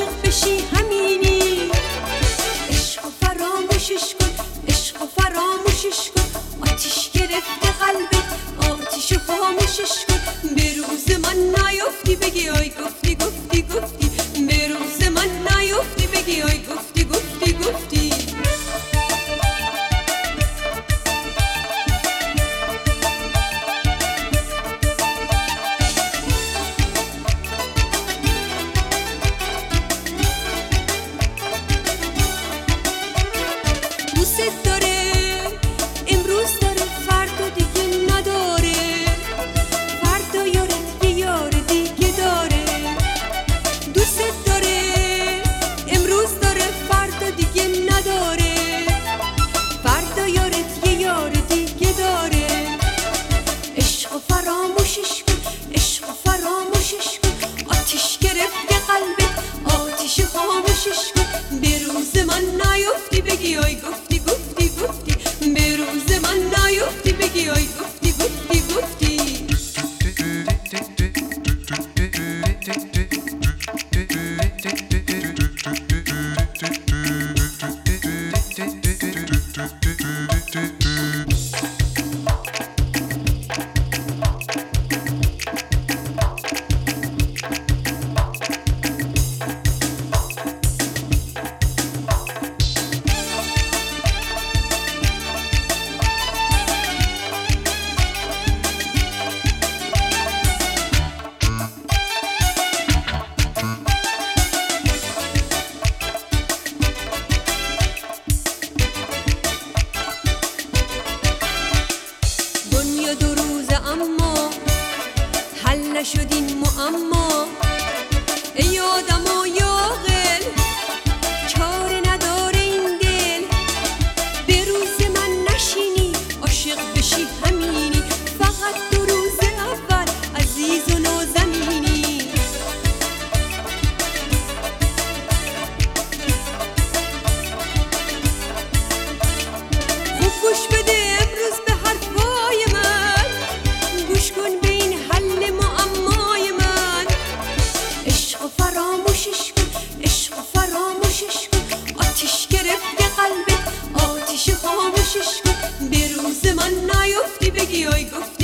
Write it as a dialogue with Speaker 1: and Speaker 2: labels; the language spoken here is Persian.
Speaker 1: عاشق بشی همینی. عشق و فراموشش کن، عشق و فراموشش کن. آتیش گرفته قلبت، آتیش خاموشش کن. به روز من نیافتی بگی آی گفتی گفتی گفتی. به روز من نیافتی بگی آی گفتی گفتی گفتی. دوست داره امروز داره فردا دیگه نداره. فردا یارت یه یار دیگه داره. دوست داره امروز داره فردا دیگه نداره. فردا یارت یه یار دیگه داره. عشق و فراموشش کن، عشق و فراموشش کن. آتیش گرفته قلبت، آتیش خاموشش کن. به روز من نیافتی بگی آی گفتی گفتی گفتی. به روز من نیافتی بگی آی گفتی گفتی گفتی. دنیا دو روزه اما حل نشد این معما. ای آدم و یا عاقل چاره نداره این دل. به روز من نشینی عاشق بشی همینی. فقط دو روز اول عزیز و نازنینی. خوب گوش بده امروز به حرفای من. گوش کن به این حل معمای من. عشق و فراموشش کن، عشق و فراموشش کن. آتیش گرفته قلبت، آتیش خاموشش کن. به روز من نیافتی بگی آی گفتی